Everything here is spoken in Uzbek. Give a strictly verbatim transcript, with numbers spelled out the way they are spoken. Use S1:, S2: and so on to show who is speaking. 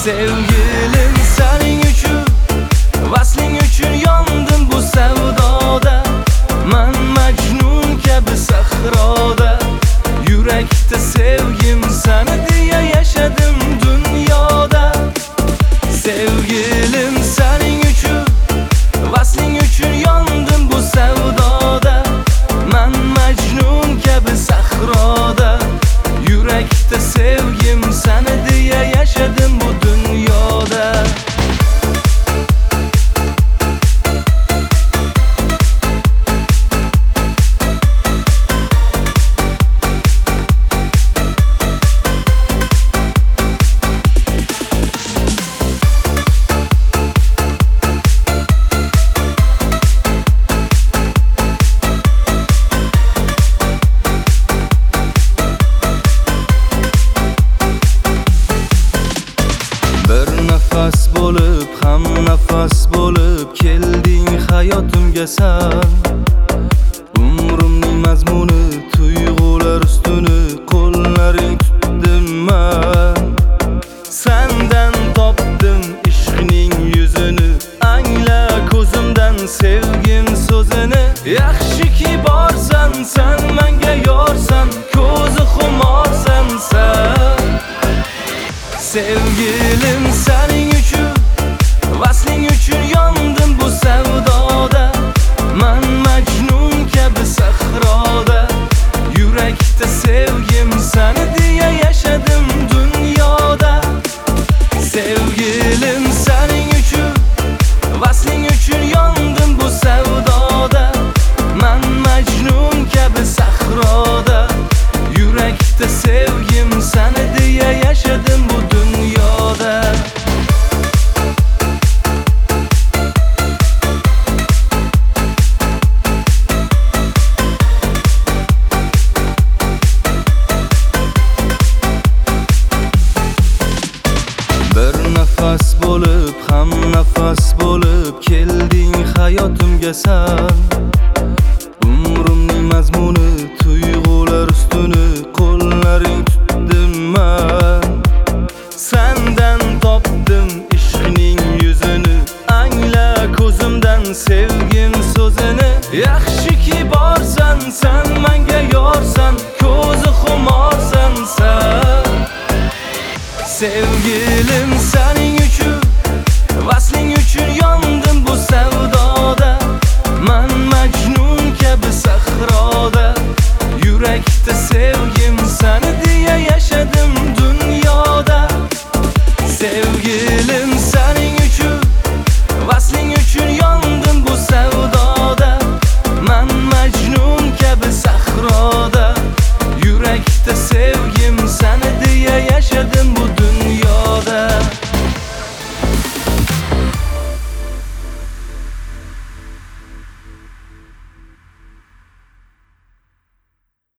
S1: Sevgilim sening uchun, vasling uchun yondim bu savdoda. Man majnun kabi sahroda, yurakda sevgim seni diye yaşadım dünyada. Sevgilim sening uchun, vasling uchun yondim bu savdoda. Man majnun kabi sahroda, yurakda sevgim seni diye yaşadım bu dünyada. Nafas bo'lib, ham nafas bo'lib kelding hayotimga sen. Umrimning mazmuni, tuyg'ular ustuni qo'llaring tutdim man. Sendan topdim ishqning yuzini, angla ko'zimdan sevgim so'zini. Yaxshiki borsan sen, menga yorsan, ko'zi xumorsan sen. Sevgilim sening uchun, vasling uchun yondim bu savdoda. Man majnun kabi sahroda, yurakda sevgim seni diye yaşadım dünyada. Sevgilim sening uchun, vasling uchun yondim bu savdoda. Man majnun kabi sahroda, yurakda sevgim seni diye yaşadım bu dünyada. Bir nafas bo'lib, ham nafas bo'lib kelding hayotimga sen. Umrimning mazmuni, tuyg'ular ustuni qo'llaring tutdim man. Sendan topdim ishqning yuzini, angla ko'zimdan sevgim so'zini. Yaxshiki borsan sen, menga yorsan, ko'zi xumorsan sen. Sevgilim